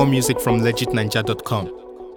more music from legitninja.com.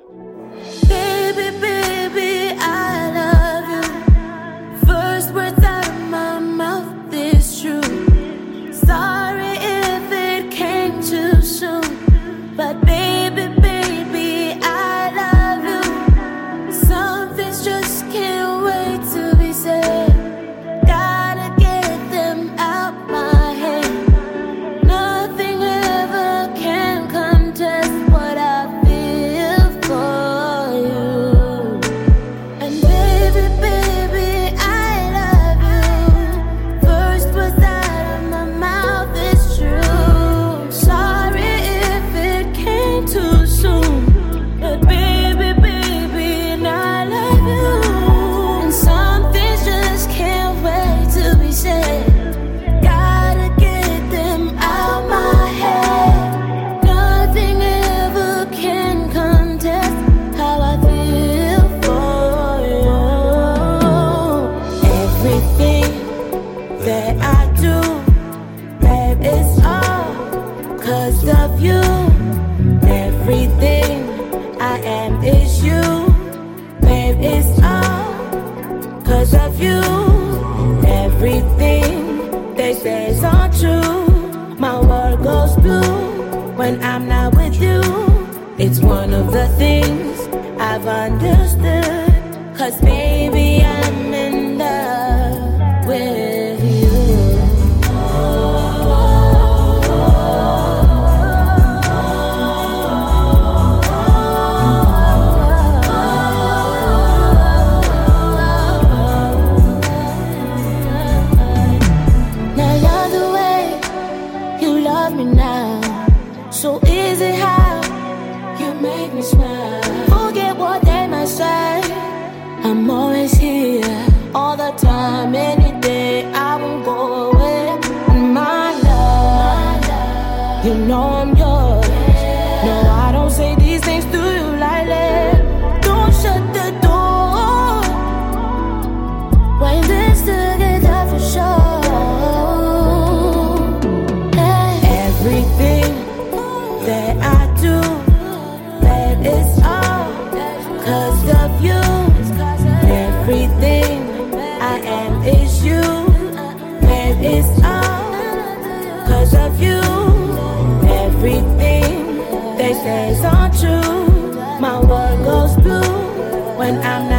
When I'm not with you, it's one of the things I've understood. 'Cause baby, I'm in love with you. Now love the way you love me now. So easy how you make me smile. Forget what they might say, I'm always here, all the time, any day. I won't go away. My love, you know I'm yours. No, I don't say these things to you lightly. Don't shut the door when this together for sure. Everything that I do, babe, it's all 'cause of you. Everything I am is you, babe, it's all 'cause of you. Everything they say is untrue. My world goes blue when I'm not